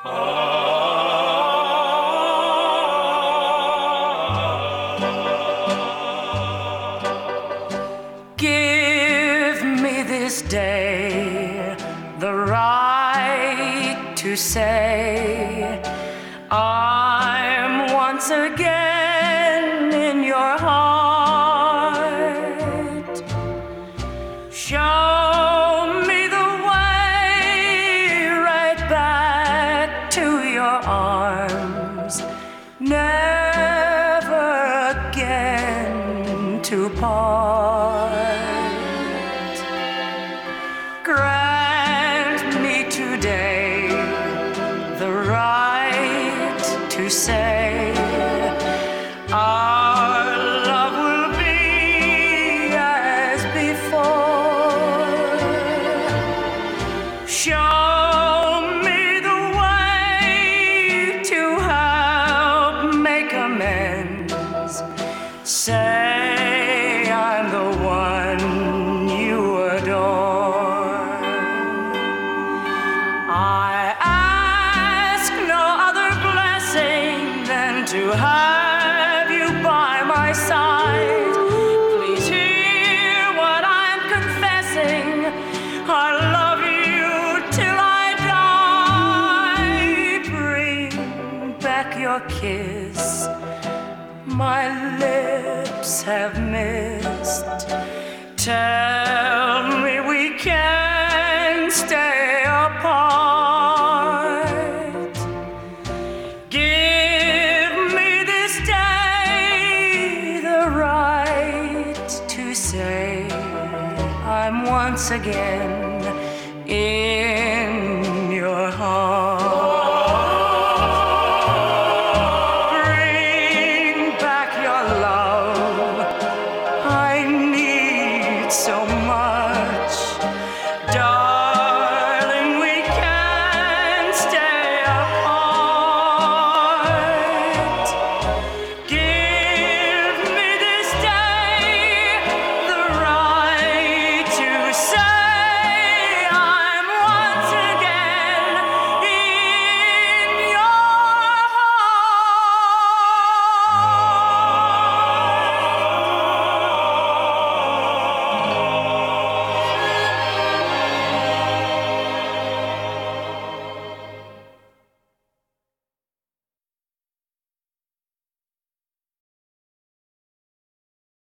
Give me this day the right to say I'm once again in your heart. Show me the way right back to your arms, never again to part. Grant me today the right to say our love will be as before. Show me the way to help make amends. Say I'm the one you adore. I ask no other blessing than to have you by my side. Please hear what I'm confessing. I love you till I die. Bring back your kiss my lips have missed. Tell me we can stay apart. Give me this day the right to say I'm once again